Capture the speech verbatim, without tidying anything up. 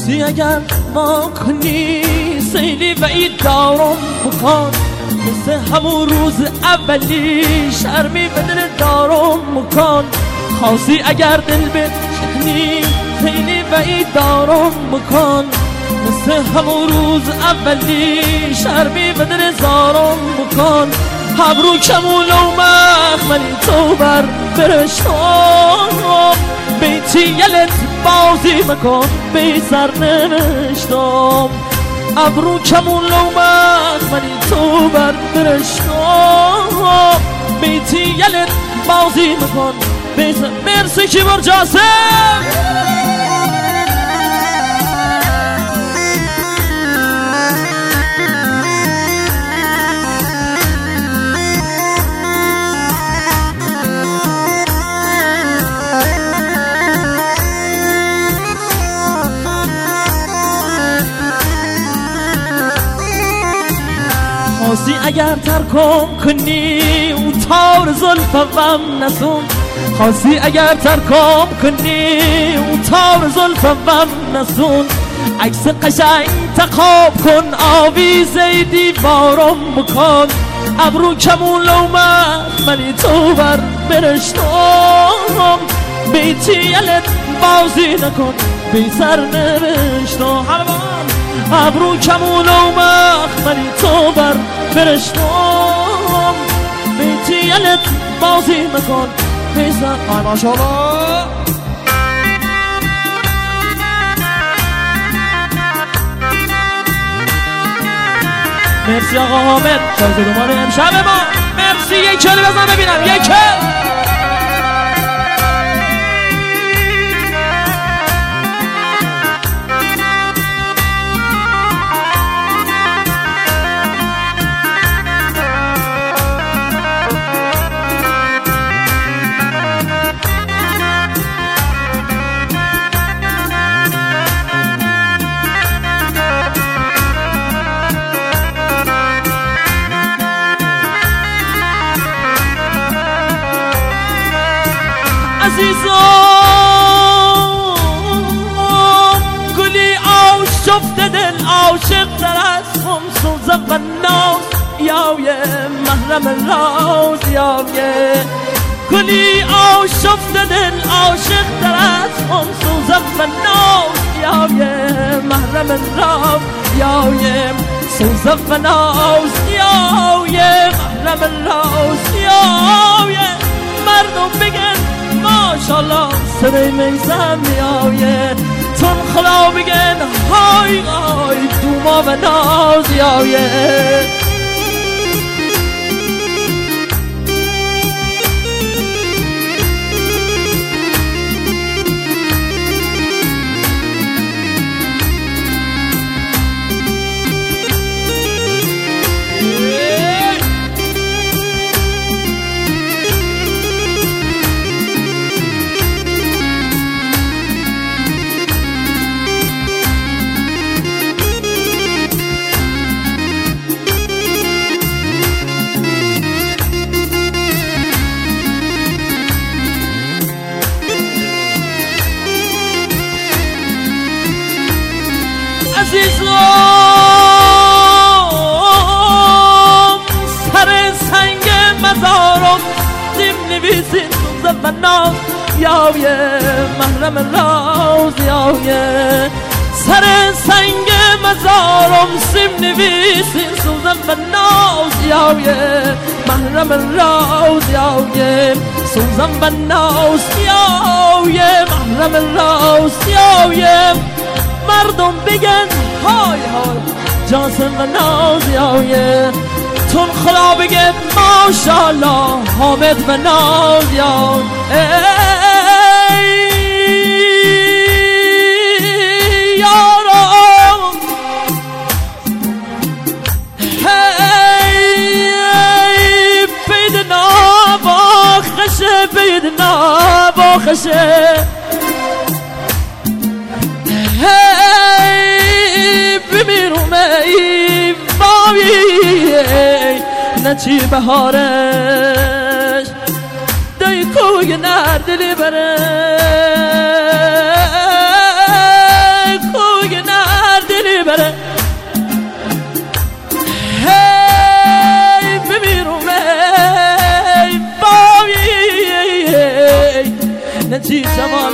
خواستی اگر ما کنی سیلی و ای دارم بکن مثل همون روز اولی شرمی به دل دارم بکن خواستی اگر دل بشکنی سیلی و ای دارم بکن مثل همون روز اولی شرمی به دل زارم بکن هبرو کمون و مخملی تو بر برشتم بیتی یلت بازی مکن بی سر نوشتم ابرو کمون و مخملی تو بر برشتم بیتی یلت بازی مکن بی سر مرسی کی بر جاسم خواستی اگر ترکم کنی اون تار زلفم نسون خواستی اگر ترکم کنی اون تار زلفم نسون عکس قشنگ تقاب کن آویزه دیوارم بکن ابرو کمون لومت منی تو بر برشتم بیتی یلت بازی نکن بی سر نوشتم ابرو کمون و مخملی تو بر برشتم بیتی یلت بازی مکن بیزن آی ماشاءالله مرسی آقا حامد شاهزادگان امشب ما مرسی یک کلی بزن ببینم یک کل عزیزم گلی آشفته دل عاشق تر از خمسوزم و ناز یاویه محرم راز یاویه گلی آشفته دل عاشق تر از خمسوزم و ناز یاویه محرم راز یاویه سوزم و ناز یاویه محرم راز یاویه مردم بگن ماشالله صدای میزم میایه تون خدا بگن های های دوما و ناز یایه عزیزم سر سنگ مزارم دیم نویسین سوزم و ناز یاویه محرم راز یاویه سر سنگ مزارم سیم نویسین سوزم و ناز یاویه محرم راز یاویه سوزم و ناز یاویه محرم راز یاویه مردم بگن های های جاسم و ناز یاویه تون خدا بگن ماشالله حامد و ناز یاویه یارم هی بیدنا باخشه بیدنا باخشه بمیرم ای باوی نچی بهارش دای کوی نردلی بره کوی چی جمال